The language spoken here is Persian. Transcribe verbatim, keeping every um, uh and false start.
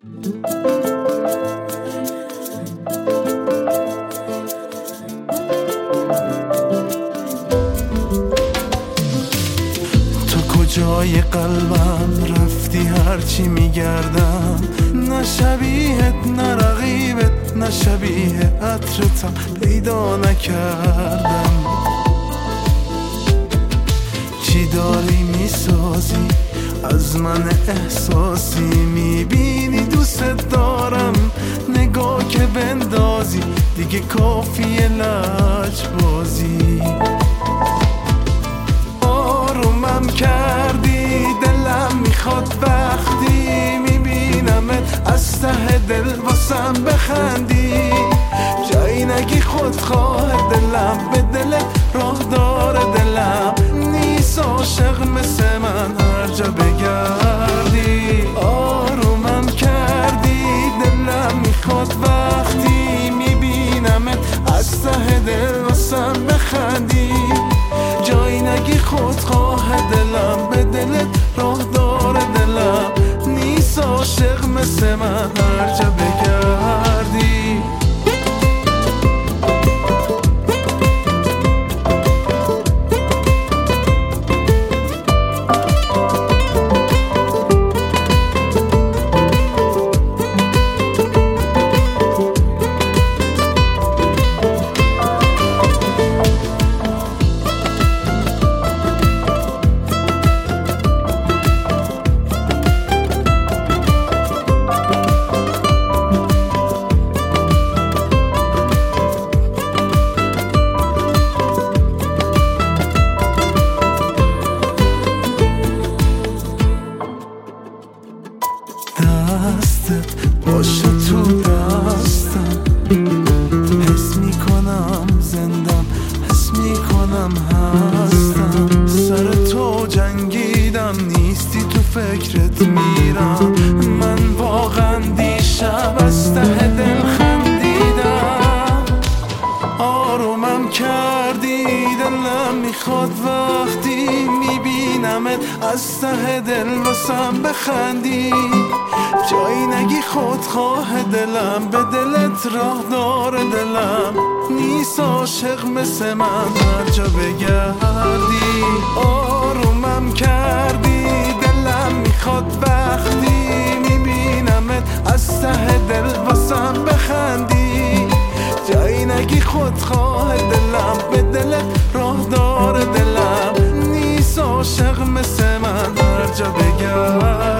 جای قلبم رفتی، هرچی میگردم نه شبیهت نه رقیبت نه شبیه عطرتم پیدا نکردم. چی داری میسازی از من احساسی، میبینی دوست دارم نگاه که بندازی، دیگه کافیه لجبازی. آرومم کردی دلم میخواد وقتی میبینمت از ته دل واسم بخندی، جایی نگی خودخواه دلم به دلت راه داره دلم نیست عاشق مثل من هر جا بگردی. آرومم کردی دلم میخواد وقتی میبینمت از ته دل واسم بخندی، جایی نگی خودخواه دلم به دلت راه داره دلم نیست عاشق مثل من هر جا بگردی. دستت باشه تو دستم، حس میکنم زندم، حس میکنم هستم. سر تو جنگیدم نیستی تو فکرت میرم، من واقعا دیشب از ته دل خندیدم. آرومم کردی دلم میخواد وقتی میبینمت از ته دل واسم بخندی، جایی نگی خودخواه دلم به دلت راه داره دلم نیست عاشق مثل من هر جا بگردی. آرومم کردی دلم میخواد وقتی میبینمت از ته دل واسم بخندی، جایی نگی خودخواه دلم به دلت راه داره دلم نیست عاشق مثل من هر جا بگردی.